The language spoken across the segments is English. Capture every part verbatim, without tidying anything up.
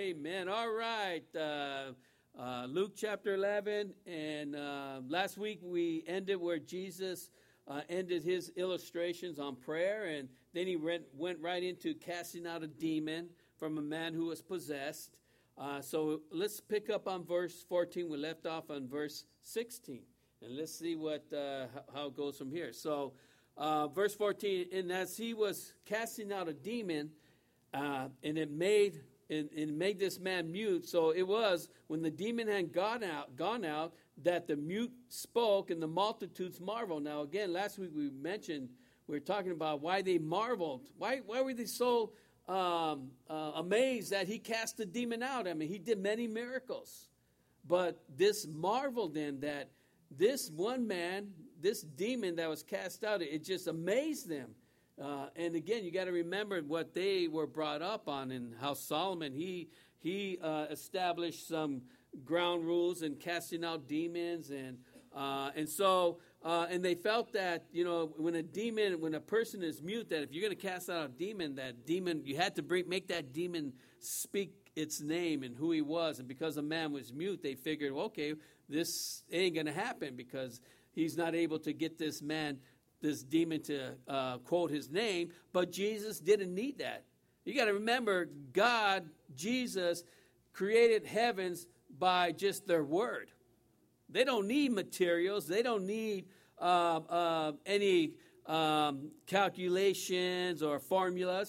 Amen. All right. Uh, uh, Luke chapter eleven. And uh, last week we ended where Jesus uh, ended his illustrations on prayer. And then he went, went right into casting out a demon from a man who was possessed. Uh, so let's pick up on verse fourteen. We left off on verse sixteen. And let's see what uh, how it goes from here. So uh, verse fourteen, and as he was casting out a demon, uh, and it made and, and made this man mute. So it was when the demon had gone out, gone out, that the mute spoke, and the multitudes marveled. Now again, last week we mentioned we were talking about why they marveled. Why why were they so um, uh, amazed that he cast the demon out? I mean, he did many miracles, but this marveled in that. This one man, this demon that was cast out, it just amazed them. Uh, and again, you got to remember what they were brought up on, and how Solomon, he he uh, established some ground rules in casting out demons. And uh, and so, uh, and they felt that, you know, when a demon, when a person is mute, that if you're going to cast out a demon, that demon, you had to bring, make that demon speak its name and who he was. And because a man was mute, they figured, well, okay, this ain't going to happen because he's not able to get this man, this demon to uh, quote his name. But Jesus didn't need that. You got to remember, God, Jesus, created heavens by just their word. They don't need materials. They don't need uh, uh, any um, calculations or formulas.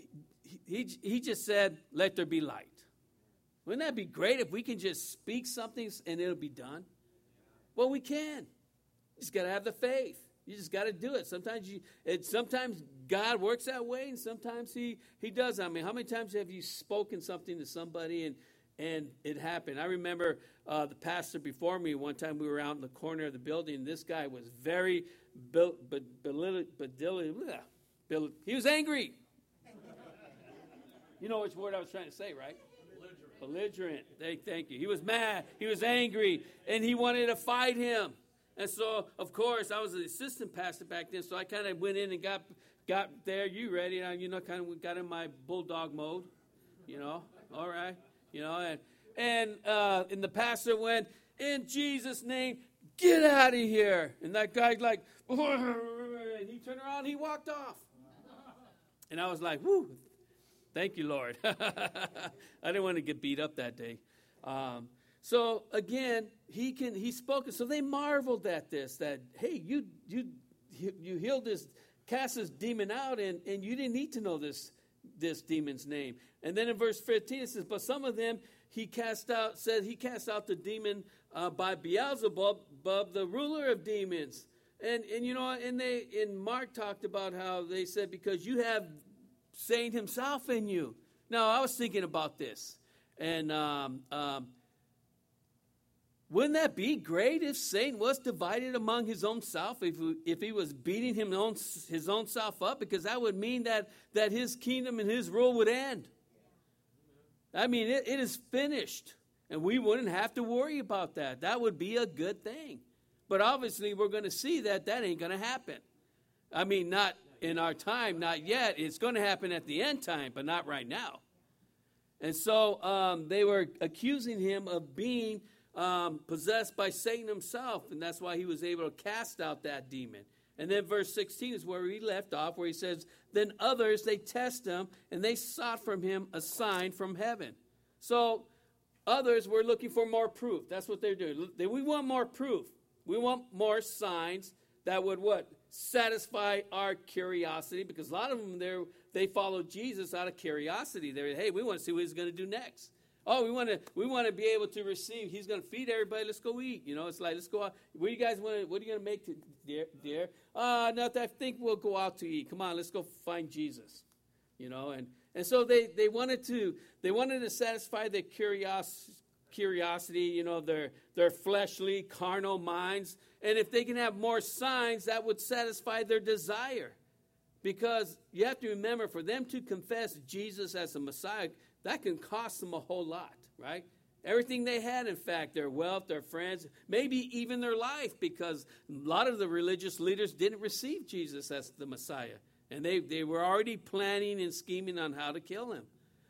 He, he, he just said, let there be light. Wouldn't that be great if we can just speak something and it'll be done? Well, we can. You just got to have the faith. You just got to do it. Sometimes you, it, sometimes God works that way, and sometimes he, he does. I mean, how many times have you spoken something to somebody and and it happened? I remember uh, the pastor before me, one time we were out in the corner of the building, and this guy was very, be, be, belittle, belittle, he was angry. You know which word I was trying to say, right? Belligerent. Thank, thank you. He was mad. He was angry. And he wanted to fight him. And so, of course, I was an assistant pastor back then. So I kind of went in and got got there. You ready? I, you know, kind of got in my bulldog mode. You know, all right. You know, and and uh, and the pastor went, in Jesus' name, get out of here. And that guy's like, and he turned around and he walked off. And I was like, whoo. Thank you, Lord. I didn't want to get beat up that day. Um, so again, he can. He spoke. So they marveled at this. That hey, you you you healed this, cast this demon out, and, and you didn't need to know this this demon's name. And then in verse fifteen it says, but some of them he cast out. Said he cast out the demon uh, by Beelzebub, the ruler of demons. And and you know, and they in Mark talked about how they said because you have Satan himself in you. Now, I was thinking about this. And um, um, wouldn't that be great if Satan was divided among his own self, if, if he was beating him own, his own self up? Because that would mean that, that his kingdom and his rule would end. I mean, it, it is finished. And we wouldn't have to worry about that. That would be a good thing. But obviously, we're going to see that that ain't going to happen. I mean, not in our time, not yet. It's going to happen at the end time, but not right now. And so um, they were accusing him of being um, possessed by Satan himself, and that's why he was able to cast out that demon. And then verse sixteen is where we left off, where he says, then others, they test him, and they sought from him a sign from heaven. So others were looking for more proof. That's what they're doing. We want more proof. We want more signs that would what? Satisfy our curiosity, because a lot of them there they followed Jesus out of curiosity. They're hey, we want to see what he's going to do next. Oh, we want to we want to be able to receive. He's going to feed everybody. Let's go eat. You know, it's like let's go out. What do you guys want? To, what are you going to make, to, dear? dear? Uh, no, I think we'll go out to eat. Come on, let's go find Jesus. You know, and and so they they wanted to they wanted to satisfy their curiosity. Curiosity, you know, their their fleshly, carnal minds. And if they can have more signs, that would satisfy their desire. Because you have to remember, for them to confess Jesus as the Messiah, that can cost them a whole lot, right? Everything they had, in fact, their wealth, their friends, maybe even their life, because a lot of the religious leaders didn't receive Jesus as the Messiah. And they, they were already planning and scheming on how to kill him.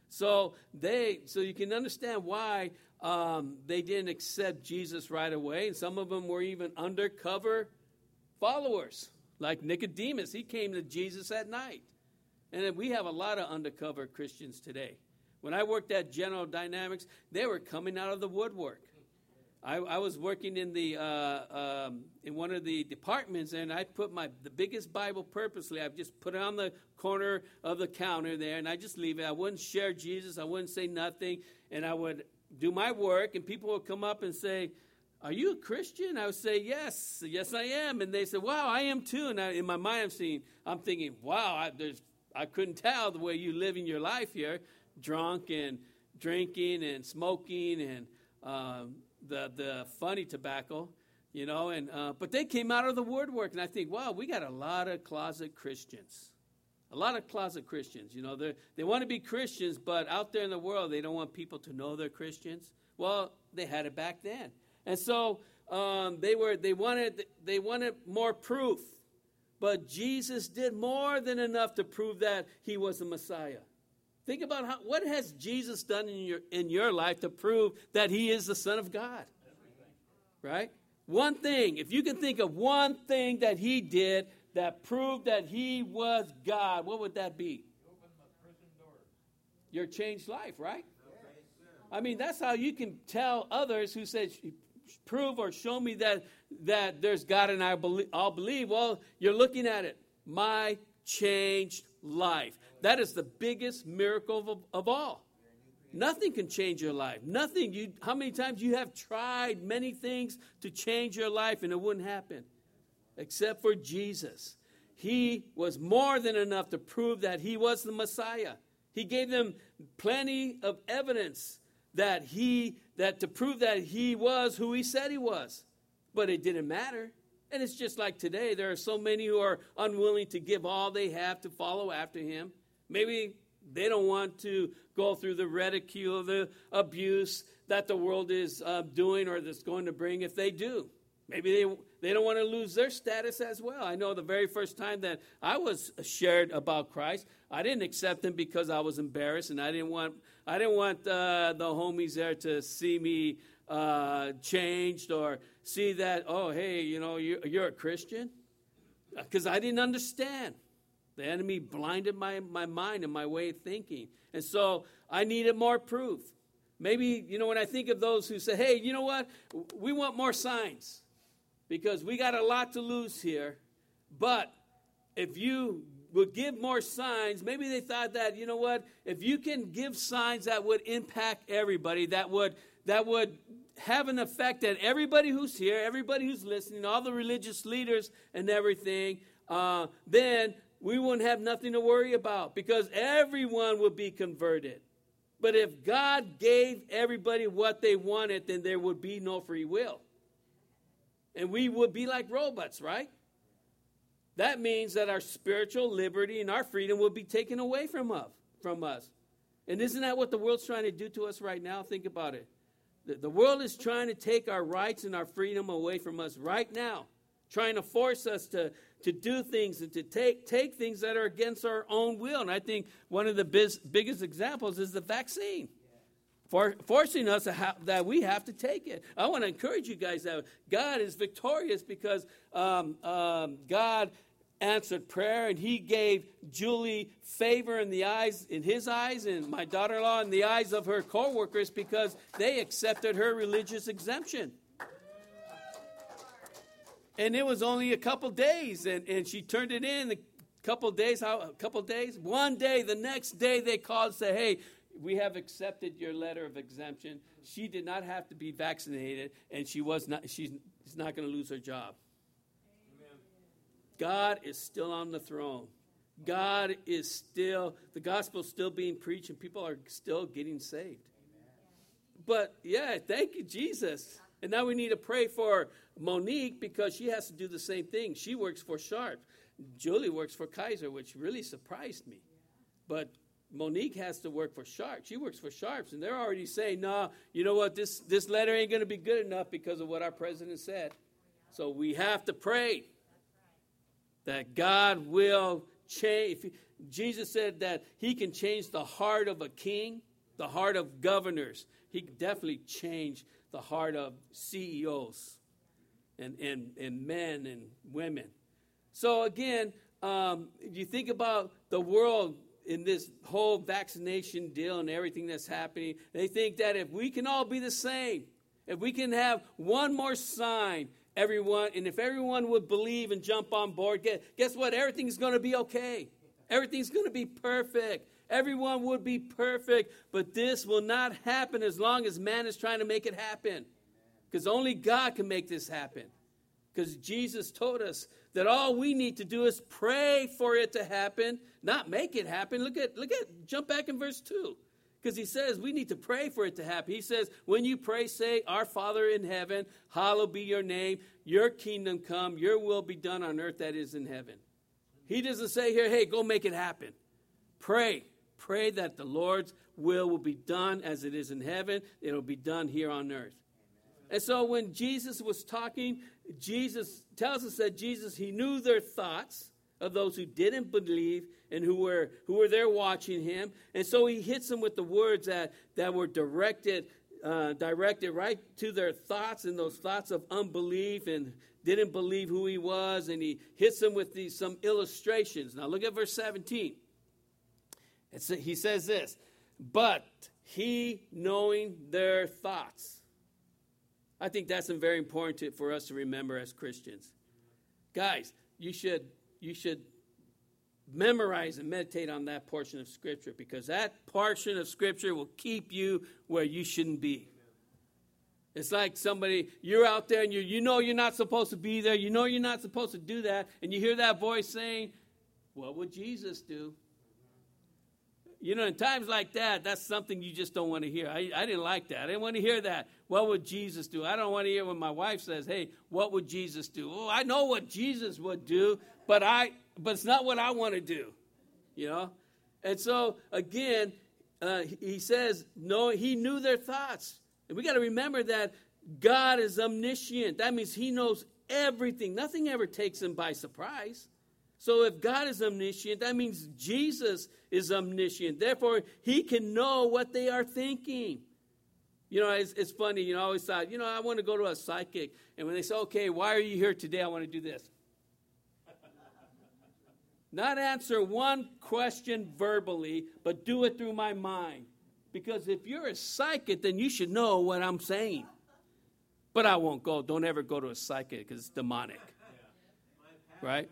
So they, so you can understand why um, they didn't accept Jesus right away. And some of them were even undercover followers, like Nicodemus. He came to Jesus at night. And then we have a lot of undercover Christians today. When I worked at General Dynamics, they were coming out of the woodwork. I, I was working in the uh, um, in one of the departments, and I put my the biggest Bible purposely. I just put it on the corner of the counter there, and I just leave it. I wouldn't share Jesus. I wouldn't say nothing, and I would do my work. And people would come up and say, "Are you a Christian?" I would say, "Yes, yes, I am." And they said, "Wow, I am too." And I, in my mind, I'm seeing, I'm thinking, "Wow, I, there's I couldn't tell the way you living your life here, drunk and drinking and smoking and." Um, the the funny tobacco, you know, and uh, but they came out of the woodwork, and I think, wow, we got a lot of closet Christians, a lot of closet Christians. You know, they they want to be Christians, but out there in the world, they don't want people to know they're Christians. Well, they had it back then, and so um, they were they wanted they wanted more proof, but Jesus did more than enough to prove that he was the Messiah. Think about how, what has Jesus done in your in your life to prove that he is the Son of God? Right? One thing, if you can think of one thing that he did that proved that he was God, what would that be? Your changed life, right? I mean, that's how you can tell others who say, prove or show me that, that there's God and I believe, I'll believe. Well, you're looking at it. My changed life. That is the biggest miracle of, of all. Nothing can change your life. Nothing. You, how many times you have tried many things to change your life and it wouldn't happen? Except for Jesus. He was more than enough to prove that he was the Messiah. He gave them plenty of evidence that he, that to prove that he was who he said he was. But it didn't matter. And it's just like today. There are so many who are unwilling to give all they have to follow after him. Maybe they don't want to go through the ridicule, the abuse that the world is uh, doing or that's going to bring if they do. Maybe they they don't want to lose their status as well. I know the very first time that I was shared about Christ, I didn't accept him because I was embarrassed, and I didn't want I didn't want uh, the homies there to see me uh, changed or see that, oh, hey, you know, you're, you're a Christian, because I didn't understand. The enemy blinded my, my mind and my way of thinking. And so I needed more proof. Maybe, you know, when I think of those who say, hey, you know what? We want more signs because we got a lot to lose here. But if you would give more signs, maybe they thought that, you know what? If you can give signs that would impact everybody, that would that would have an effect that everybody who's here, everybody who's listening, all the religious leaders and everything, uh, then we wouldn't have nothing to worry about because everyone would be converted. But if God gave everybody what they wanted, then there would be no free will. And we would be like robots, right? That means that our spiritual liberty and our freedom will be taken away from us. From us. And isn't that what the world's trying to do to us right now? Think about it. The, the world is trying to take our rights and our freedom away from us right now. Trying to force us to, to do things and to take, take things that are against our own will. And I think one of the biz, biggest examples is the vaccine. For, forcing us to ha- that we have to take it. I want to encourage you guys that God is victorious because um, um, God answered prayer, and he gave Julie favor in the eyes, in his eyes, and my daughter-in-law in the eyes of her co-workers because they accepted her religious exemption. And it was only a couple days, and, and she turned it in a couple days, how, a couple days, one day, the next day they called and said, hey, we have accepted your letter of exemption. She did not have to be vaccinated, and she was not, she's not going to lose her job. Amen. God is still on the throne. God is still, the gospel is still being preached, and people are still getting saved. Amen. But, yeah, thank you, Jesus. And now we need to pray for Monique because she has to do the same thing. She works for Sharp. Julie works for Kaiser, which really surprised me. But Monique has to work for Sharp. She works for Sharps, and they're already saying, no, you know what, this, this letter ain't going to be good enough because of what our president said. So we have to pray that God will change. Jesus said that he can change the heart of a king, the heart of governors. He can definitely change the heart of C E Os and, and, and men and women. So again, um, you think about the world in this whole vaccination deal and everything that's happening. They think that if we can all be the same, if we can have one more sign, everyone, and if everyone would believe and jump on board, guess, guess what? Everything's going to be okay. Everything's going to be perfect. Everyone would be perfect, but this will not happen as long as man is trying to make it happen. Because only God can make this happen. Because Jesus told us that all we need to do is pray for it to happen, not make it happen. Look at, look at, jump back in verse two. Because he says we need to pray for it to happen. He says, when you pray, say, our Father in heaven, hallowed be your name, your kingdom come, your will be done on earth that is in heaven. He doesn't say here, hey, go make it happen. Pray. Pray that the Lord's will will be done as it is in heaven. It will be done here on earth. And so when Jesus was talking, Jesus tells us that Jesus, he knew their thoughts of those who didn't believe and who were who were there watching him. And so he hits them with the words that, that were directed, uh, directed right to their thoughts and those thoughts of unbelief and didn't believe who he was. And he hits them with these some illustrations. Now look at verse seventeen. It's, he says this, but he knowing their thoughts. I think that's very important to, for us to remember as Christians. Guys, you should you should memorize and meditate on that portion of Scripture, because that portion of Scripture will keep you where you shouldn't be. It's like somebody, you're out there and you you know you're not supposed to be there. You know you're not supposed to do that. And you hear that voice saying, what would Jesus do? You know, in times like that, that's something you just don't want to hear. I, I didn't like that. I didn't want to hear that. What would Jesus do? I don't want to hear when my wife says, hey, what would Jesus do? Oh, I know what Jesus would do, but I, but it's not what I want to do, you know? And so, again, uh, he says, no, he knew their thoughts. And we got to remember that God is omniscient. That means he knows everything. Nothing ever takes him by surprise. So if God is omniscient, that means Jesus is omniscient. Therefore, he can know what they are thinking. You know, it's, it's funny. You know, I always thought, you know, I want to go to a psychic. And when they say, okay, why are you here today? I want to do this. Not answer one question verbally, but do it through my mind. Because if you're a psychic, then you should know what I'm saying. But I won't go. Don't ever go to a psychic because it's demonic. Right?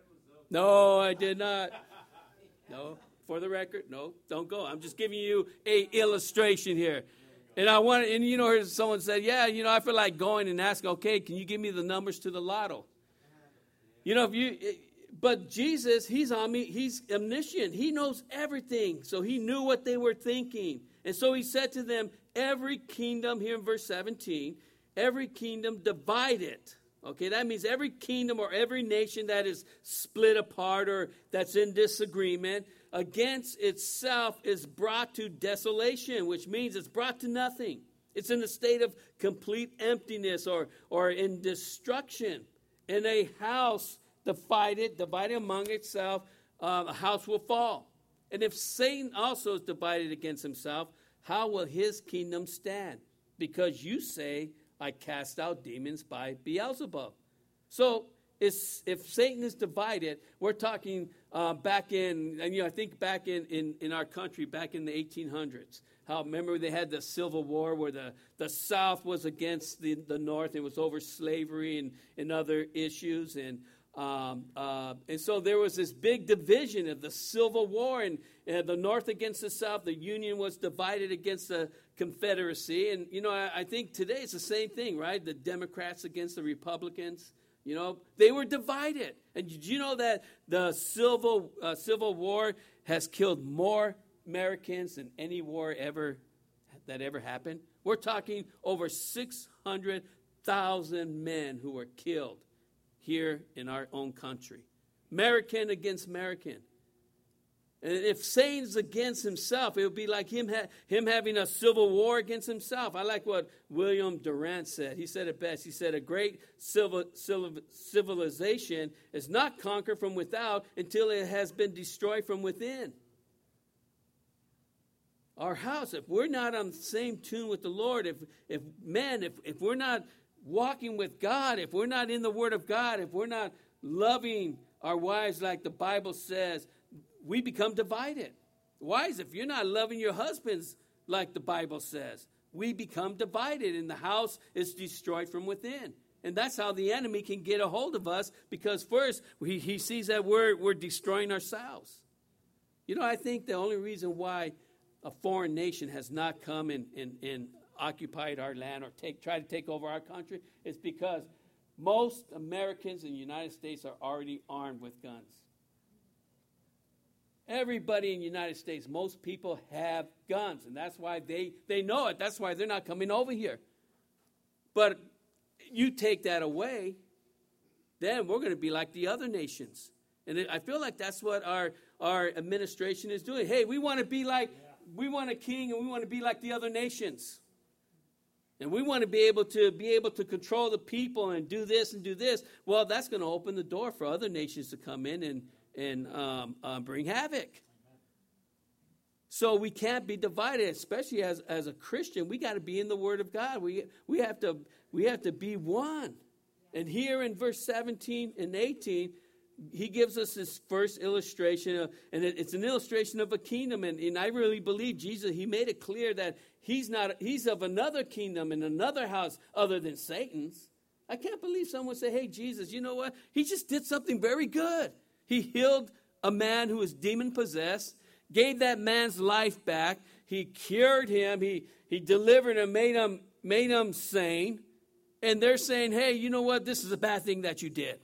No, I did not. No, for the record, no, don't go. I'm just giving you a illustration here. And I want, and you know, someone said, yeah, you know, I feel like going and asking, okay, can you give me the numbers to the lotto? You know, if you, but Jesus, he's on me, he's omniscient. He knows everything. So he knew what they were thinking. And so he said to them, every kingdom, here in verse seventeen, every kingdom divided. Okay, that means every kingdom or every nation that is split apart or that's in disagreement against itself is brought to desolation, which means it's brought to nothing. It's in a state of complete emptiness or, or in destruction. In a house divided, divided among itself, uh, a house will fall. And if Satan also is divided against himself, how will his kingdom stand? Because you say, I cast out demons by Beelzebub. So it's, if Satan is divided, we're talking uh, back in, and you know, I think back in, in, in our country, back in the eighteen hundreds. How, remember they had the Civil War where the, the South was against the, the North. It was over slavery and, and other issues. And um, uh, and so there was this big division of the Civil War, and, and the North against the South. The Union was divided against the Confederacy. And, you know, I, I think today it's the same thing, right? The Democrats against the Republicans. You know, they were divided. And did you know that the Civil, uh, Civil War has killed more Americans than any war ever that ever happened? We're talking over six hundred thousand men who were killed here in our own country. American against American. And if Satan's against himself, it would be like him, ha- him having a civil war against himself. I like what William Durant said. He said it best. He said, a great civil, civil, civilization is not conquered from without until it has been destroyed from within. Our house, if we're not on the same tune with the Lord, if, if men, if, if we're not walking with God, if we're not in the Word of God, if we're not loving our wives like the Bible says, we become divided. Wives, if you're not loving your husbands like the Bible says, we become divided and the house is destroyed from within. And that's how the enemy can get a hold of us, because first he, he sees that we're, we're destroying ourselves. You know, I think the only reason why a foreign nation has not come and, and, and occupied our land or take, try to take over our country is because most Americans in the United States are already armed with guns. Everybody in the United States, most people have guns, and that's why they, they know it. That's why they're not coming over here. But you take that away, then we're going to be like the other nations. And it, I feel like that's what our, our administration is doing. Hey, we want to be like, yeah. we want a king, and we want to be like the other nations. And we want to be able to be able to control the people and do this and do this. Well, that's going to open the door for other nations to come in and and um, uh, bring havoc. So we can't be divided, especially as, as a Christian. We got to be in the Word of God. We we have to we have to be one. And here in verse seventeen and eighteen, he gives us this first illustration, of, and it, it's an illustration of a kingdom. And, and I really believe Jesus, he made it clear that he's not he's of another kingdom and another house other than Satan's. I can't believe someone say, "Hey, Jesus, you know what? He just did something very good. He healed a man who was demon-possessed, gave that man's life back. He cured him. He he delivered him, made him, made him sane. And they're saying, hey, you know what? This is a bad thing that you did."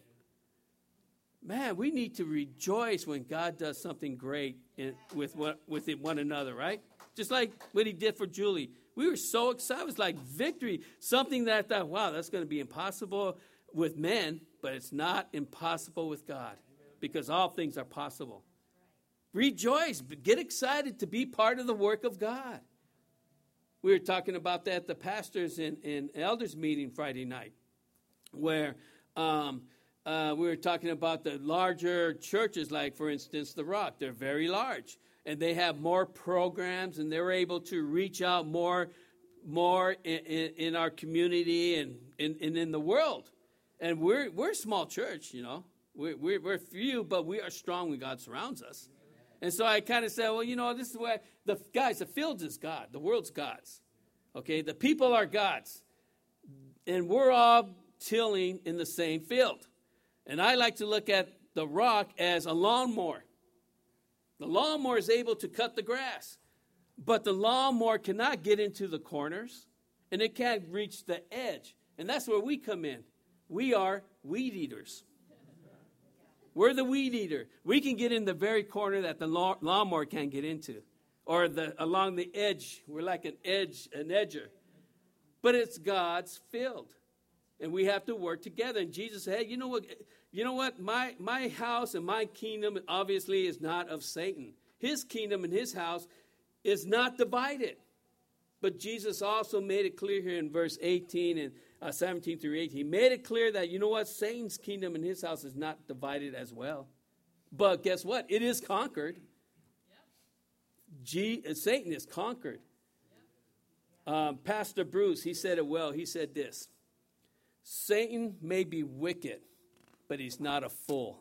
Man, we need to rejoice when God does something great in, with, what, with one another, right? Just like what he did for Julie. We were so excited. It was like victory. Something that I thought, wow, that's going to be impossible with men, but it's not impossible with God. Because all things are possible. Rejoice. Get excited to be part of the work of God. We were talking about that at the pastors and, and elders meeting Friday night, where um, uh, we were talking about the larger churches, like, for instance, The Rock. They're very large, and they have more programs, and they're able to reach out more, more in, in, in our community and in, in, in the world. And we're we're a small church, you know. We're, we're, we're few, but we are strong when God surrounds us. And so I kind of said, well, you know, this is where the guys, the field is God. The world's God's. Okay, the people are God's. And we're all tilling in the same field. And I like to look at the rock as a lawnmower. The lawnmower is able to cut the grass. But the lawnmower cannot get into the corners. And it can't reach the edge. And that's where we come in. We are weed eaters. We're the weed eater. We can get in the very corner that the lawn, lawnmower can't get into. Or the along the edge. We're like an edge, an edger. But it's God's field. And we have to work together. And Jesus said, hey, you know what? You know what? My, my house and my kingdom obviously is not of Satan. His kingdom and his house is not divided. But Jesus also made it clear here in verse eighteen and uh, seventeen through eighteen. He made it clear that, you know what? Satan's kingdom and his house is not divided as well. But guess what? It is conquered. Yep. G, uh, Satan is conquered. Yep. Um, Pastor Bruce, he said it well. He said this: Satan may be wicked, but he's not a fool.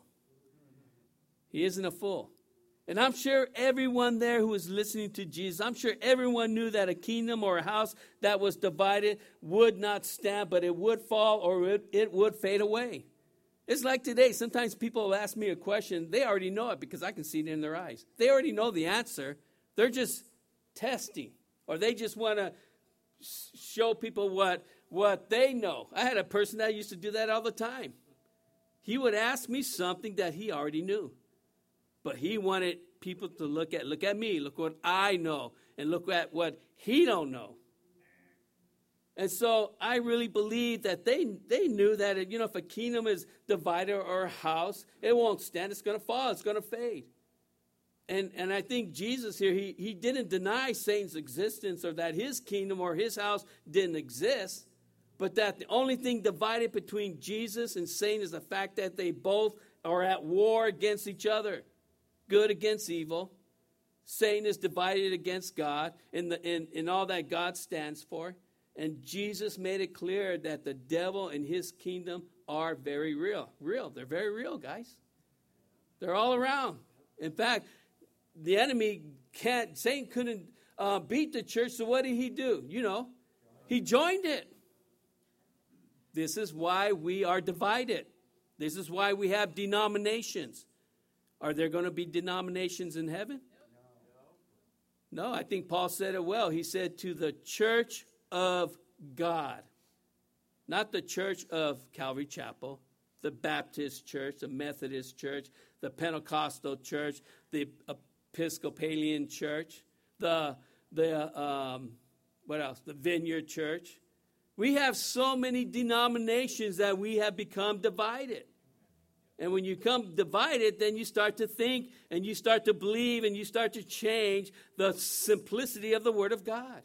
He isn't a fool. And I'm sure everyone there who was listening to Jesus, I'm sure everyone knew that a kingdom or a house that was divided would not stand, but it would fall or it, it would fade away. It's like today. Sometimes people will ask me a question. They already know it because I can see it in their eyes. They already know the answer. They're just testing, or they just want to show people what, what they know. I had a person that used to do that all the time. He would ask me something that he already knew. But he wanted people to look at, look at me, look what I know, and look at what he don't know. And so I really believe that they they knew that, you know, if a kingdom is divided or a house, it won't stand. It's going to fall. It's going to fade. And and I think Jesus here, he, he didn't deny Satan's existence or that his kingdom or his house didn't exist, but that the only thing divided between Jesus and Satan is the fact that they both are at war against each other, good against evil. Satan is divided against God in, the, in, in all that God stands for. And Jesus made it clear that the devil and his kingdom are very real. Real. They're very real, guys. They're all around. In fact, the enemy can't, Satan couldn't uh, beat the church, so what did he do? You know, he joined it. This is why we are divided. This is why we have denominations. Are there going to be denominations in heaven? No, I think Paul said it well. He said to the church of God, not the church of Calvary Chapel, the Baptist church, the Methodist church, the Pentecostal church, the Episcopalian church, the the um, what else? The Vineyard church. We have so many denominations that we have become divided. And when you come divided, then you start to think and you start to believe and you start to change the simplicity of the Word of God.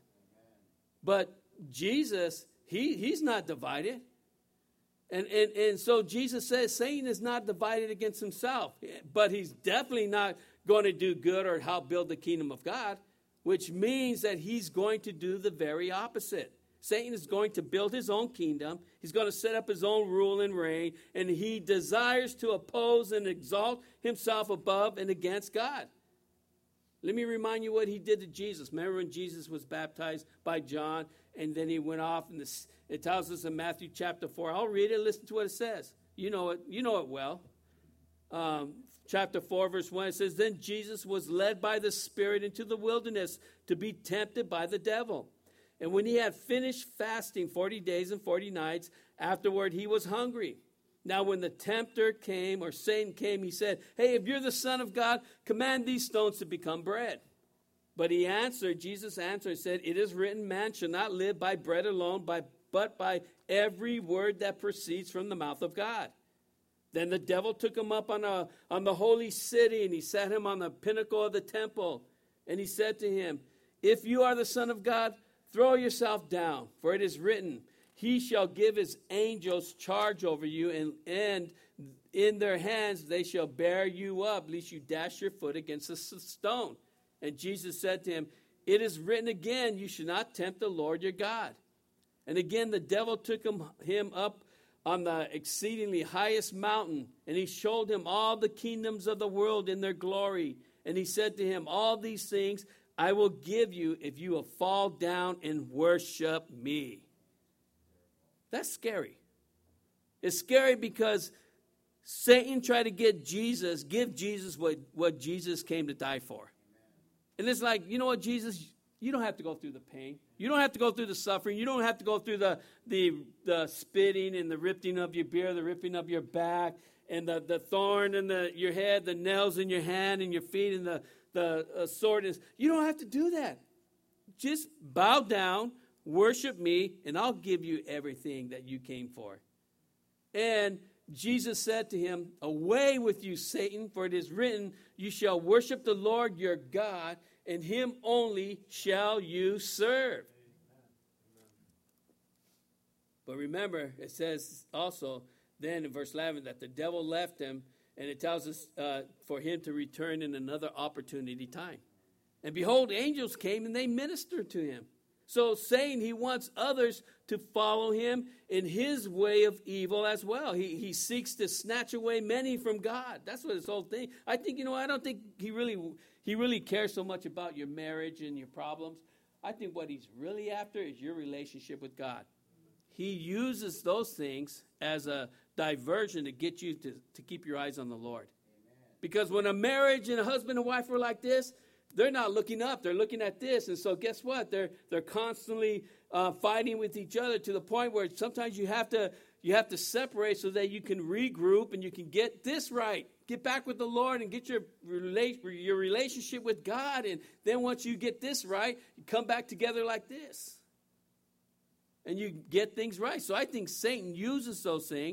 But Jesus, he, he's not divided. And, and, and so Jesus says Satan is not divided against himself. But he's definitely not going to do good or help build the kingdom of God, which means that he's going to do the very opposite. Satan is going to build his own kingdom. He's going to set up his own rule and reign. And he desires to oppose and exalt himself above and against God. Let me remind you what he did to Jesus. Remember when Jesus was baptized by John and then he went off and this, it tells us in Matthew chapter four. I'll read it. Listen to what it says. You know it. You know it well. Um, chapter four, verse one, it says, Then Jesus was led by the Spirit into the wilderness to be tempted by the devil. And when he had finished fasting forty days and forty nights, afterward he was hungry. Now when the tempter came, or Satan came, he said, Hey, if you're the Son of God, command these stones to become bread. But he answered, Jesus answered and said, It is written, man shall not live by bread alone, by, but by every word that proceeds from the mouth of God. Then the devil took him up on, a, on the holy city, and he set him on the pinnacle of the temple. And he said to him, If you are the Son of God, throw yourself down, for it is written, He shall give his angels charge over you, and, and in their hands they shall bear you up, lest you dash your foot against a stone. And Jesus said to him, It is written again, you should not tempt the Lord your God. And again the devil took him, him up on the exceedingly highest mountain, and he showed him all the kingdoms of the world in their glory. And he said to him, All these things I will give you if you will fall down and worship me. That's scary. It's scary because Satan tried to get Jesus, give Jesus what, what Jesus came to die for. And it's like, you know what, Jesus, you don't have to go through the pain. You don't have to go through the suffering. You don't have to go through the the, the spitting and the ripping of your beard, the ripping of your back, and the, the thorn in the, your head, the nails in your hand and your feet, and the The uh, sword is, you don't have to do that. Just bow down, worship me, and I'll give you everything that you came for. And Jesus said to him, Away with you, Satan, for it is written, You shall worship the Lord your God, and him only shall you serve. But remember, it says also then in verse eleven that the devil left him. And it tells us uh, for him to return in another opportunity time. And behold, angels came and they ministered to him. So saying he wants others to follow him in his way of evil as well. He, he seeks to snatch away many from God. That's what his whole thing. I think, you know, I don't think he really, he really cares so much about your marriage and your problems. I think what he's really after is your relationship with God. He uses those things as a diversion to get you to, to keep your eyes on the Lord. Amen. Because when a marriage and a husband and wife are like this, they're not looking up. They're looking at this. And so guess what? They're they're constantly uh, fighting with each other to the point where sometimes you have to you have to separate so that you can regroup and you can get this right. Get back with the Lord and get your rela- your relationship with God. And then once you get this right, you come back together like this. And you get things right. So I think Satan uses those things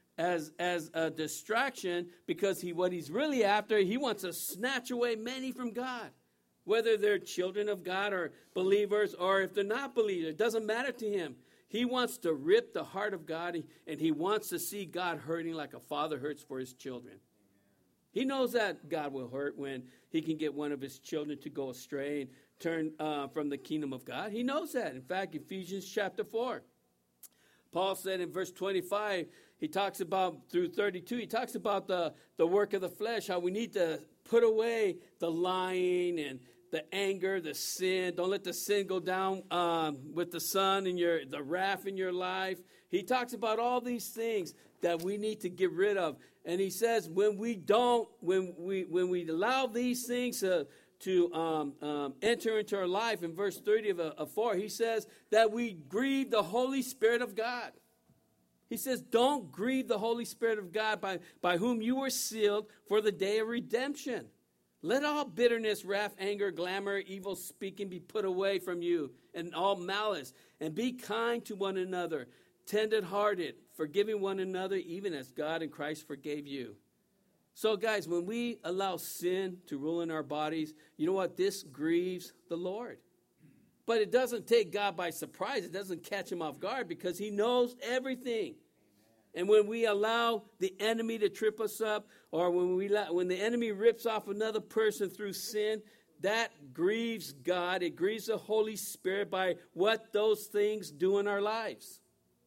as, as a distraction, because he what he's really after, he wants to snatch away many from God. Whether they're children of God or believers, or if they're not believers, it doesn't matter to him. He wants to rip the heart of God, and he wants to see God hurting like a father hurts for his children. He knows that God will hurt when he can get one of his children to go astray and turn uh, from the kingdom of God. He knows that. In fact, Ephesians chapter four, Paul said in verse twenty-five, he talks about, through thirty-two, he talks about the, the work of the flesh, how we need to put away the lying and the anger, the sin. Don't let the sin go down um, with the sun and your the wrath in your life. He talks about all these things that we need to get rid of. And he says when we don't, when we when we allow these things to, to um, um, enter into our life, in verse thirty of, of four, he says that we grieve the Holy Spirit of God. He says, don't grieve the Holy Spirit of God by, by whom you were sealed for the day of redemption. Let all bitterness, wrath, anger, glamour, evil speaking be put away from you, and all malice. And be kind to one another, tender-hearted, forgiving one another, even as God in Christ forgave you. So, guys, when we allow sin to rule in our bodies, you know what? This grieves the Lord. But it doesn't take God by surprise. It doesn't catch him off guard, because he knows everything. And when we allow the enemy to trip us up, or when we when the enemy rips off another person through sin, that grieves God. It grieves the Holy Spirit by what those things do in our lives.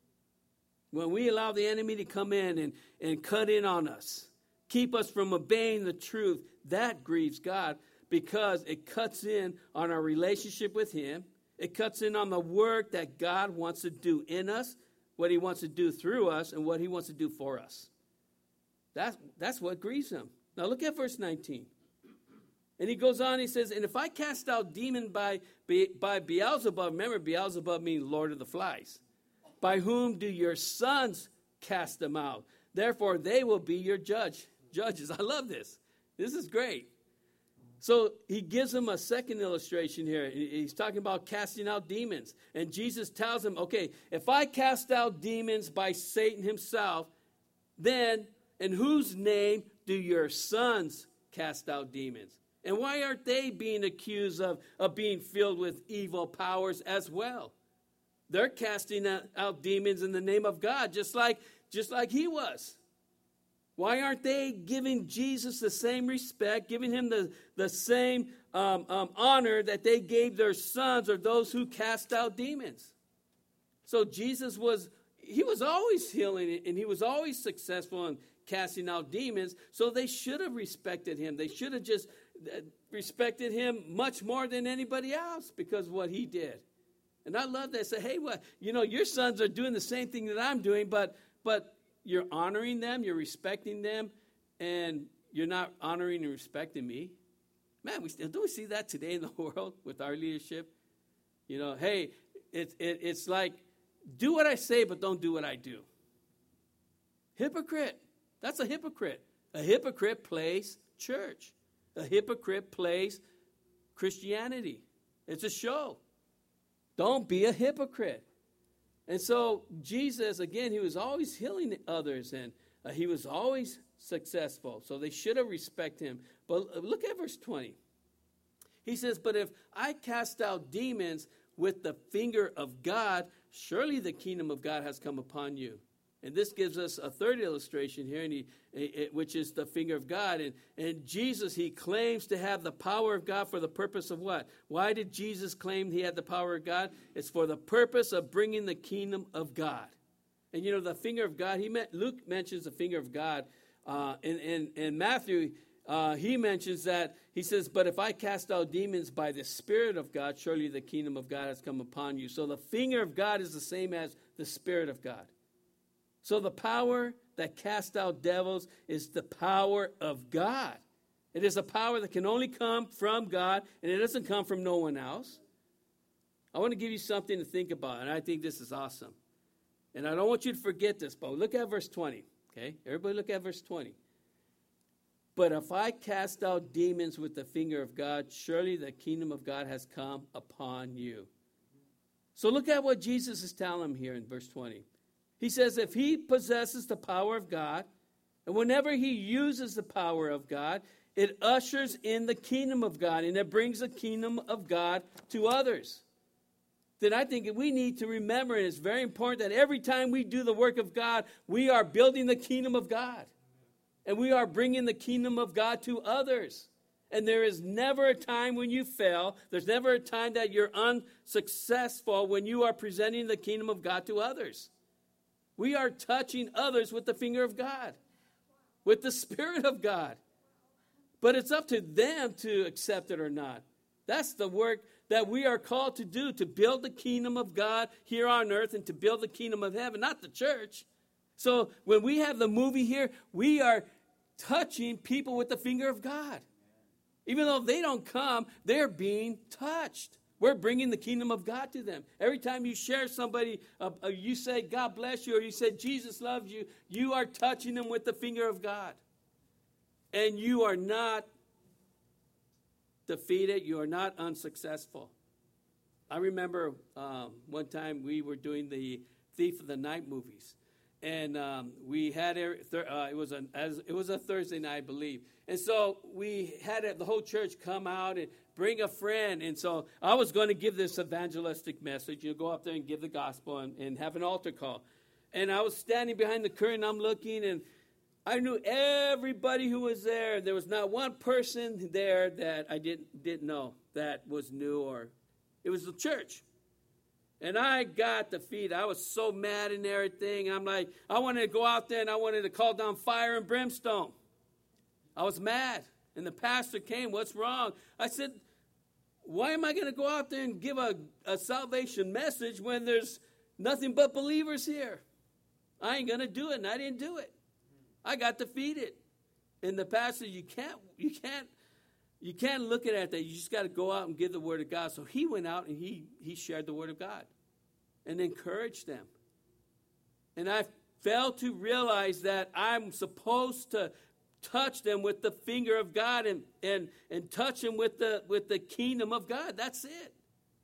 When we allow the enemy to come in and, and cut in on us, keep us from obeying the truth, that grieves God, because it cuts in on our relationship with him. It cuts in on the work that God wants to do in us, what he wants to do through us, and what he wants to do for us. That's, that's what grieves him. Now look at verse nineteen. And he goes on, he says, and if I cast out demon by, by Beelzebub, remember Beelzebub means Lord of the Flies. By whom do your sons cast them out? Therefore they will be your judge. Judges. I love this. This is great. So he gives him a second illustration here. He's talking about casting out demons. And Jesus tells him, okay, if I cast out demons by Satan himself, then in whose name do your sons cast out demons? And why aren't they being accused of, of being filled with evil powers as well? They're casting out demons in the name of God, just like, just like he was. Why aren't they giving Jesus the same respect, giving him the, the same um, um, honor that they gave their sons or those who cast out demons? So Jesus was, he was always healing, and he was always successful in casting out demons, so they should have respected him. They should have just respected him much more than anybody else because of what he did. And I love that. Say, hey, well, you know, your sons are doing the same thing that I'm doing, but but you're honoring them, you're respecting them, and you're not honoring and respecting me. Man, we still, do we see that today in the world with our leadership? You know, hey, it, it, it's like, do what I say, but don't do what I do. Hypocrite. That's a hypocrite. A hypocrite plays church. A hypocrite plays Christianity. It's a show. Don't be a hypocrite. And so Jesus, again, he was always healing others, and uh, he was always successful. So they should have respected him. But look at verse twenty. He says, but if I cast out demons with the finger of God, surely the kingdom of God has come upon you. And this gives us a third illustration here, and he, it, which is the finger of God. And, and Jesus, he claims to have the power of God for the purpose of what? Why did Jesus claim he had the power of God? It's for the purpose of bringing the kingdom of God. And you know, the finger of God, he met, Luke mentions the finger of God. Uh, in, in, in Matthew, uh, he mentions that, he says, but if I cast out demons by the Spirit of God, surely the kingdom of God has come upon you. So the finger of God is the same as the Spirit of God. So the power that casts out devils is the power of God. It is a power that can only come from God, and it doesn't come from no one else. I want to give you something to think about, and I think this is awesome. And I don't want you to forget this, but look at verse twenty. Okay, everybody look at verse twenty. But if I cast out demons with the finger of God, surely the kingdom of God has come upon you. So look at what Jesus is telling him here in verse twenty. He says if he possesses the power of God, and whenever he uses the power of God, it ushers in the kingdom of God, and it brings the kingdom of God to others. Then I think we need to remember, and it's very important, that every time we do the work of God, we are building the kingdom of God. And we are bringing the kingdom of God to others. And there is never a time when you fail. There's never a time that you're unsuccessful when you are presenting the kingdom of God to others. We are touching others with the finger of God, with the Spirit of God. But it's up to them to accept it or not. That's the work that we are called to do, to build the kingdom of God here on earth and to build the kingdom of heaven, not the church. So when we have the movie here, we are touching people with the finger of God. Even though they don't come, they're being touched. We're bringing the kingdom of God to them. Every time you share somebody, uh, uh, you say, God bless you, or you say, Jesus loves you, you are touching them with the finger of God. And you are not defeated. You are not unsuccessful. I remember um, one time we were doing the Thief of the Night movies. And um, we had, uh, it, was a, as, it was a Thursday night, I believe. And so we had the whole church come out and bring a friend. And so I was going to give this evangelistic message. You know, go up there and give the gospel and, and have an altar call. And I was standing behind the curtain. I'm looking, and I knew everybody who was there. There was not one person there that I didn't didn't know that was new, or it was the church. And I got defeated. I was so mad and everything. I'm like, I wanted to go out there and I wanted to call down fire and brimstone. I was mad. And the pastor came, what's wrong? I said, why am I going to go out there and give a, a salvation message when there's nothing but believers here? I ain't going to do it, and I didn't do it. I got defeated. And the pastor, you can't, you can't, you can't look at it that. You just got to go out and give the word of God. So he went out and he he shared the word of God and encouraged them. And I failed to realize that I'm supposed to touch them with the finger of God and and and touch them with the with the kingdom of God. That's it.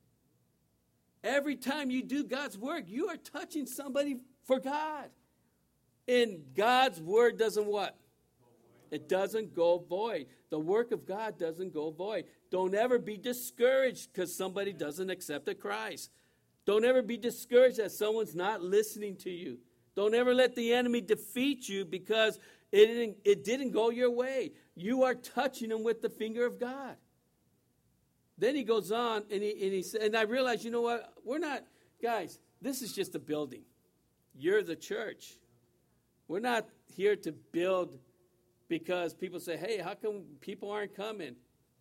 Every time you do God's work, you are touching somebody for God. And God's word doesn't what? It doesn't go void. The work of God doesn't go void. Don't ever be discouraged because somebody doesn't accept the Christ. Don't ever be discouraged that someone's not listening to you. Don't ever let the enemy defeat you because it didn't, it didn't go your way. You are touching them with the finger of God. Then he goes on, and he and he said, and I realized, you know what? We're not, guys, this is just a building. You're the church. We're not here to build because people say, hey, how come people aren't coming?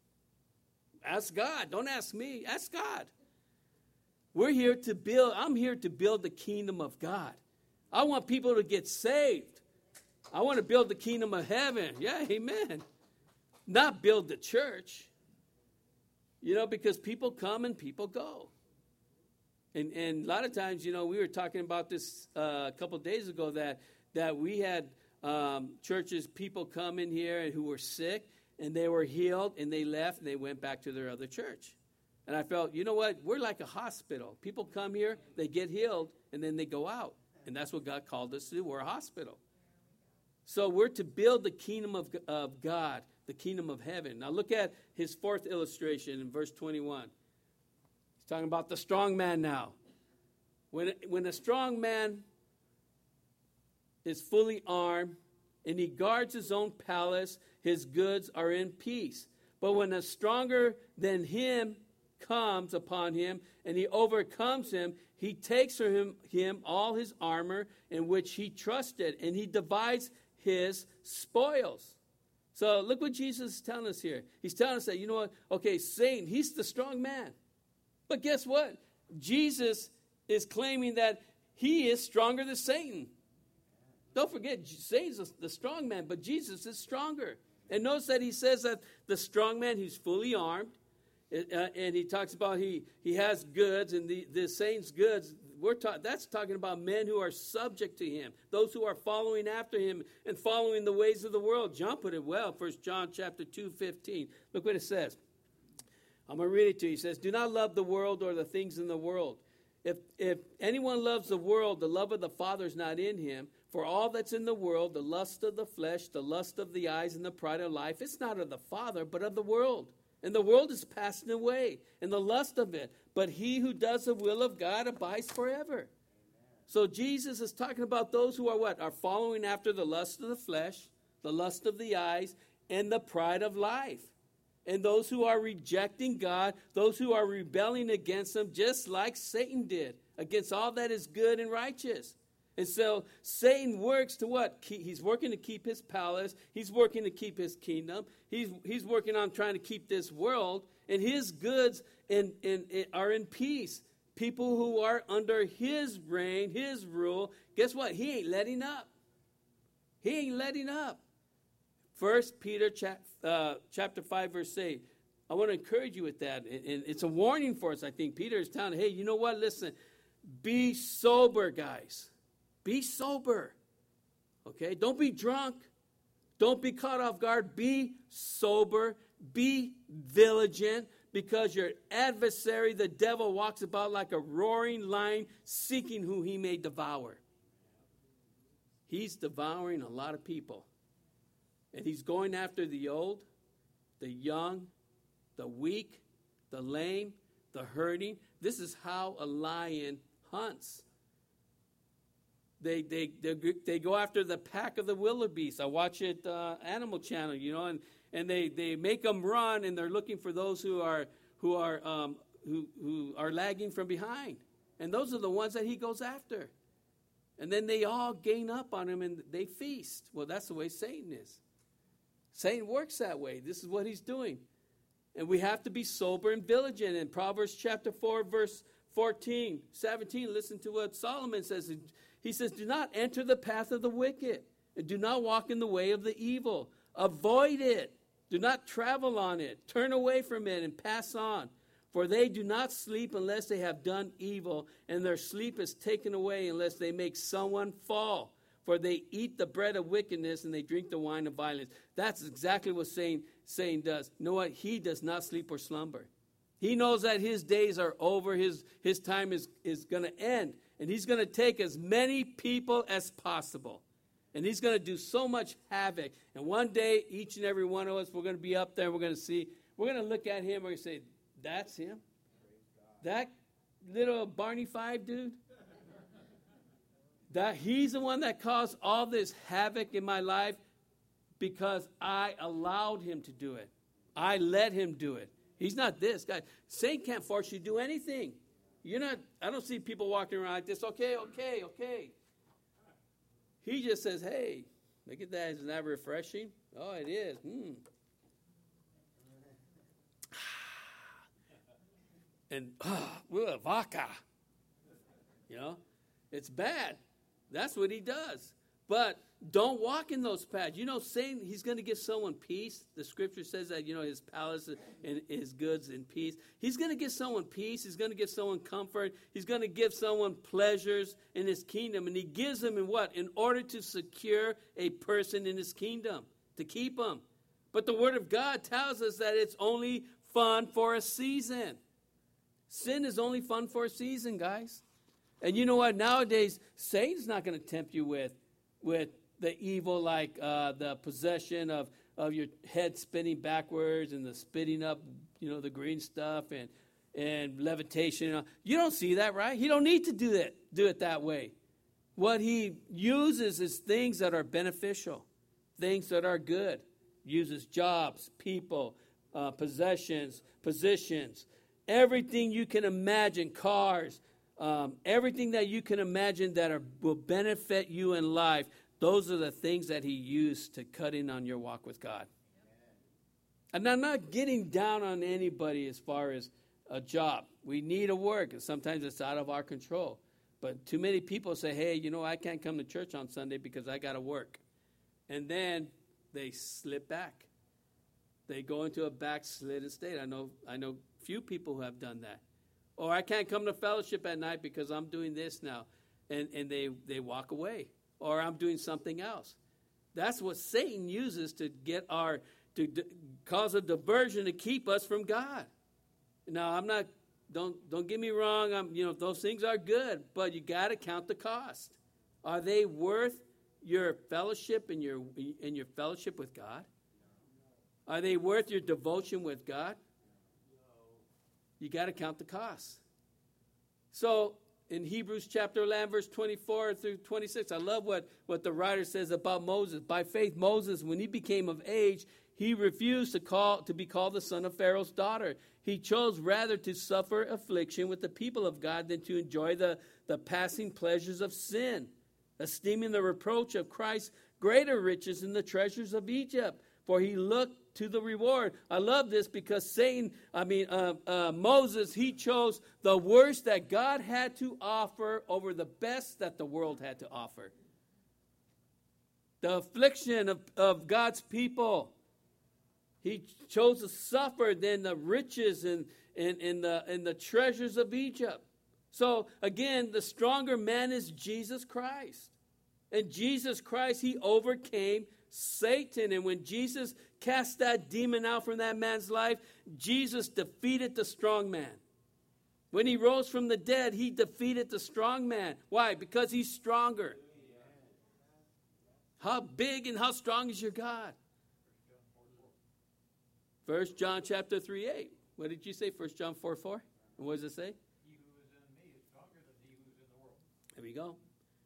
Ask God. Don't ask me. Ask God. We're here to build. I'm here to build the kingdom of God. I want people to get saved. I want to build the kingdom of heaven. Yeah, amen. Not build the church. You know, because people come and people go. And and a lot of times, you know, we were talking about this uh, a couple of days ago that, that we had um, churches, people come in here who were sick, and they were healed, and they left, and they went back to their other church. And I felt, you know what? We're like a hospital. People come here, they get healed, and then they go out. And that's what God called us to do. We're a hospital. So we're to build the kingdom of, of God, the kingdom of heaven. Now look at his fourth illustration in verse twenty-one. He's talking about the strong man now. When, when a strong man is fully armed and he guards his own palace, his goods are in peace. But when a stronger than him comes upon him and he overcomes him, he takes from him, him all his armor in which he trusted, and he divides his spoils. So look what Jesus is telling us here. He's telling us that, you know what? Okay, Satan, he's the strong man. But guess what? Jesus is claiming that he is stronger than Satan. Don't forget, Satan's the strong man, but Jesus is stronger. And notice that he says that the strong man, he's fully armed. Uh, and he talks about he he has goods, and the, the saints' goods, we're ta- that's talking about men who are subject to him, those who are following after him and following the ways of the world. John put it well, First John chapter two, fifteen. Look what it says. I'm going to read it to you. He says, do not love the world or the things in the world. If, if anyone loves the world, the love of the Father is not in him. For all that's in the world, the lust of the flesh, the lust of the eyes, and the pride of life, it's not of the Father, but of the world. And the world is passing away, and the lust of it. But he who does the will of God abides forever. Amen. So Jesus is talking about those who are what? Are following after the lust of the flesh, the lust of the eyes, and the pride of life. And those who are rejecting God, those who are rebelling against him, just like Satan did, against all that is good and righteous. And so Satan works to what? He's working to keep his palace. He's working to keep his kingdom. He's, he's working on trying to keep this world. And his goods in, in, in, are in peace. People who are under his reign, his rule, guess what? He ain't letting up. He ain't letting up. First Peter chap, uh, chapter five, verse eight. I want to encourage you with that. And, and it's a warning for us, I think. Peter is telling, hey, you know what? Listen, be sober, guys. Be sober, okay? Don't be drunk. Don't be caught off guard. Be sober. Be vigilant, because your adversary, the devil, walks about like a roaring lion, seeking who he may devour. He's devouring a lot of people. And he's going after the old, the young, the weak, the lame, the hurting. This is how a lion hunts. They they they, they go after the pack of the wildebeest. I watch it, uh, Animal Channel, you know, and, and they, they make them run, and they're looking for those who are who are um, who who are lagging from behind, and those are the ones that he goes after. And then they all gain up on him, and they feast. Well, that's the way Satan is. Satan works that way. This is what he's doing, and we have to be sober and vigilant. In Proverbs chapter four, verse fourteen, seventeen, listen to what Solomon says. He says, do not enter the path of the wicked, and do not walk in the way of the evil. Avoid it. Do not travel on it. Turn away from it and pass on. For they do not sleep unless they have done evil, and their sleep is taken away unless they make someone fall. For they eat the bread of wickedness, and they drink the wine of violence. That's exactly what Satan, Satan does. You know what? He does not sleep or slumber. He knows that his days are over. His, his time is, is going to end. And he's going to take as many people as possible. And he's going to do so much havoc. And one day, each and every one of us, we're going to be up there. We're going to see. We're going to look at him. We're going to say, that's him? That little Barney Five dude? That he's the one that caused all this havoc in my life because I allowed him to do it. I let him do it. He's not this guy. Satan can't force you to do anything. You're not, I don't see people walking around like this, okay, okay, okay. He just says, hey, look at that. Isn't that refreshing? Oh, it is. Mm. And, oh, vodka. You know, it's bad. That's what he does. But don't walk in those paths. You know, Satan, he's going to give someone peace. The scripture says that, you know, his palace and his goods in peace. He's going to give someone peace. He's going to give someone comfort. He's going to give someone pleasures in his kingdom. And he gives them in what? In order to secure a person in his kingdom, to keep them. But the word of God tells us that it's only fun for a season. Sin is only fun for a season, guys. And you know what? Nowadays, Satan's not going to tempt you with with the evil, like uh, the possession of, of your head spinning backwards and the spitting up, you know, the green stuff and and levitation. You don't see that, right? He don't need to do that, do it that way. What he uses is things that are beneficial, things that are good. Uses jobs, people, uh, possessions, positions, everything you can imagine, cars, Um, everything that you can imagine that are, will benefit you in life, those are the things that he used to cut in on your walk with God. And I'm not getting down on anybody as far as a job. We need a work, and sometimes it's out of our control. But too many people say, hey, you know, I can't come to church on Sunday because I got to work. And then they slip back. They go into a backslidden state. I know, I know few people who have done that. Or I can't come to fellowship at night because I'm doing this now. And, and they, they walk away. Or I'm doing something else. That's what Satan uses to get our, to d- cause a diversion to keep us from God. Now, I'm not don't don't get me wrong. I'm, you know, those things are good, but you got to count the cost. Are they worth your fellowship and your and your fellowship with God? Are they worth your devotion with God? You got to count the cost. So in Hebrews chapter eleven, verse twenty-four through twenty-six, I love what, what the writer says about Moses. By faith, Moses, when he became of age, he refused to call to be called the son of Pharaoh's daughter. He chose rather to suffer affliction with the people of God than to enjoy the, the passing pleasures of sin, esteeming the reproach of Christ greater riches than the treasures of Egypt. For he looked to the reward. I love this because Satan, I mean, uh, uh, Moses, he chose the worst that God had to offer over the best that the world had to offer. The affliction of, of God's people. He chose to suffer than the riches and, and, and, the, and the treasures of Egypt. So, again, the stronger man is Jesus Christ. And Jesus Christ, he overcame Satan. And when Jesus cast that demon out from that man's life, Jesus defeated the strong man. When he rose from the dead, he defeated the strong man. Why? Because he's stronger. How big and how strong is your God? First John chapter three, eight. What did you say? First John four, four? And what does it say? He who is in me is stronger than he who is in the world. There we go.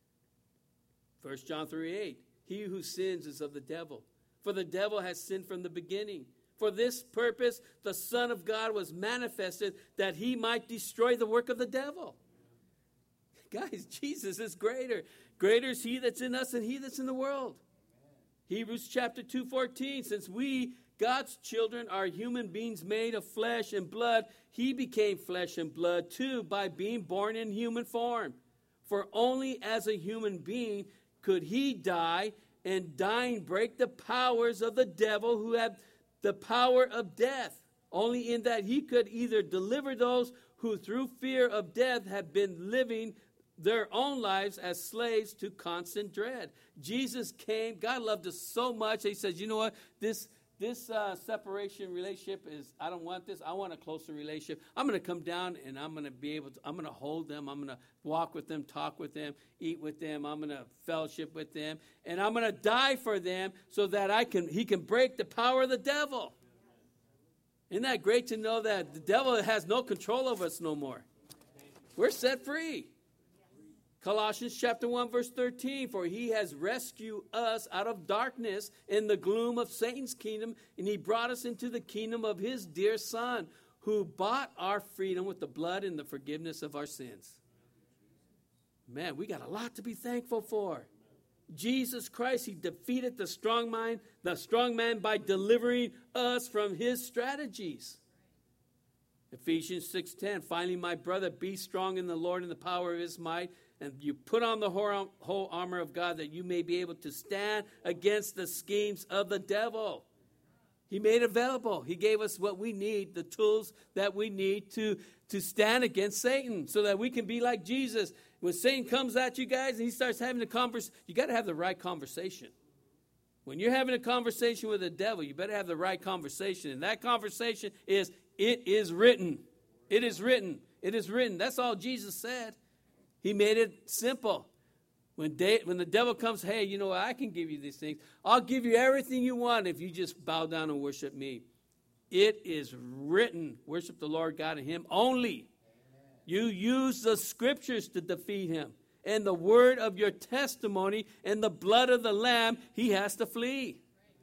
First John three, eight. He who sins is of the devil, for the devil has sinned from the beginning. For this purpose, the Son of God was manifested, that he might destroy the work of the devil. Guys, Jesus is greater. Greater is he that's in us than he that's in the world. Amen. Hebrews chapter two, fourteen. Since we, God's children, are human beings made of flesh and blood, he became flesh and blood too by being born in human form. For only as a human being could he die, and dying break the powers of the devil who had the power of death, only in that he could either deliver those who through fear of death have been living their own lives as slaves to constant dread. Jesus came, God loved us so much, he says, you know what, this This uh, separation relationship is, I don't want this. I want a closer relationship. I'm going to come down and I'm going to be able to, I'm going to hold them. I'm going to walk with them, talk with them, eat with them. I'm going to fellowship with them. And I'm going to die for them so that I can, he can break the power of the devil. Isn't that great to know that the devil has no control over us no more? We're set free. Colossians chapter one, verse thirteen, for he has rescued us out of darkness in the gloom of Satan's kingdom, and he brought us into the kingdom of his dear Son, who bought our freedom with the blood and the forgiveness of our sins. Man, we got a lot to be thankful for. Jesus Christ, he defeated the strong mind, the strong man by delivering us from his strategies. Ephesians six ten, finally, my brother, be strong in the Lord and the power of his might, and you put on the whole, whole armor of God that you may be able to stand against the schemes of the devil. He made it available. He gave us what we need, the tools that we need to, to stand against Satan so that we can be like Jesus. When Satan comes at you guys and he starts having a conversation, you got to have the right conversation. When you're having a conversation with the devil, you better have the right conversation. And that conversation is, it is written. It is written. It is written. That's all Jesus said. He made it simple. When, they, when the devil comes, hey, you know what, I can give you these things. I'll give you everything you want if you just bow down and worship me. It is written, worship the Lord God and him only. Amen. You use the scriptures to defeat him. And the word of your testimony and the blood of the Lamb, he has to flee.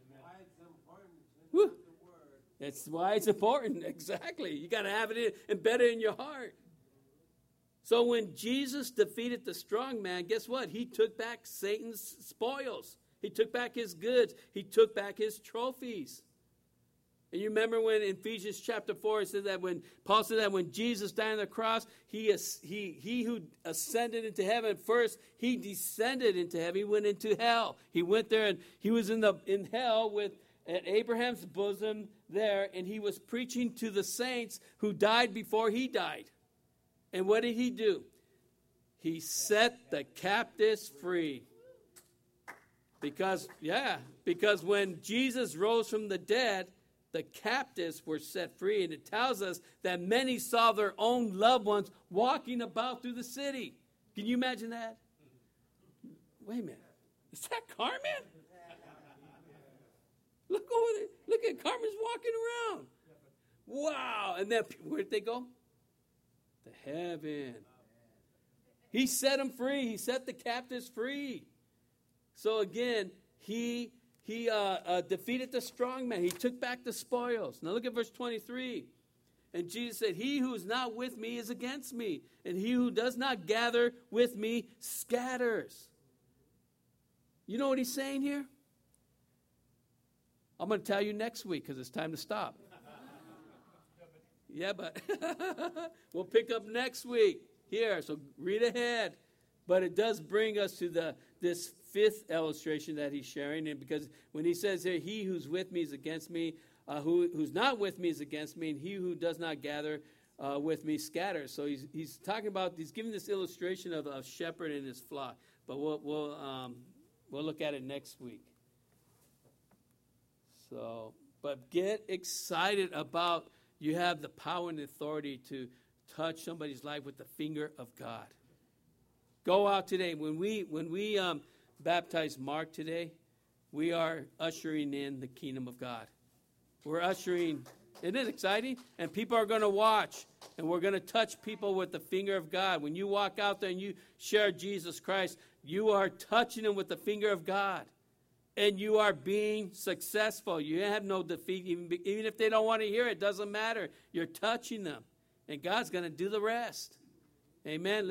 Woo. That's why it's important. Exactly. You got to have it embedded in your heart. So when Jesus defeated the strong man, guess what? He took back Satan's spoils. He took back his goods. He took back his trophies. And you remember when in Ephesians chapter four, it said that when Paul said that when Jesus died on the cross, he, he, he who ascended into heaven first, he descended into heaven. He went into hell. He went there and he was in the in hell with at Abraham's bosom there, and he was preaching to the saints who died before he died. And what did he do? He set the captives free. Because, yeah, because when Jesus rose from the dead, the captives were set free. And it tells us that many saw their own loved ones walking about through the city. Can you imagine that? Wait a minute. Is that Carmen? Look over there. Look at Carmen's walking around. Wow. And then where'd they go? To heaven. He set them free. He set the captives free. So again, he he uh, uh, defeated the strong man. He took back the spoils. Now look at verse twenty-three. And Jesus said, he who is not with me is against me, and he who does not gather with me scatters. You know what he's saying here? I'm going to tell you next week because it's time to stop. Yeah, but we'll pick up next week here, so read ahead. But it does bring us to the this fifth illustration that he's sharing, and because when he says here, he who's with me is against me, uh, who who's not with me is against me, and he who does not gather uh, with me scatters. So he's he's talking about, he's giving this illustration of a shepherd and his flock. But we'll we'll um, we'll look at it next week. So, but get excited about you have the power and authority to touch somebody's life with the finger of God. Go out today. When we when we um, baptize Mark today, we are ushering in the kingdom of God. We're ushering. Isn't it exciting? And people are going to watch, and we're going to touch people with the finger of God. When you walk out there and you share Jesus Christ, you are touching them with the finger of God. And you are being successful. You have no defeat. Even, even if they don't want to hear it, it doesn't matter. You're touching them. And God's going to do the rest. Amen.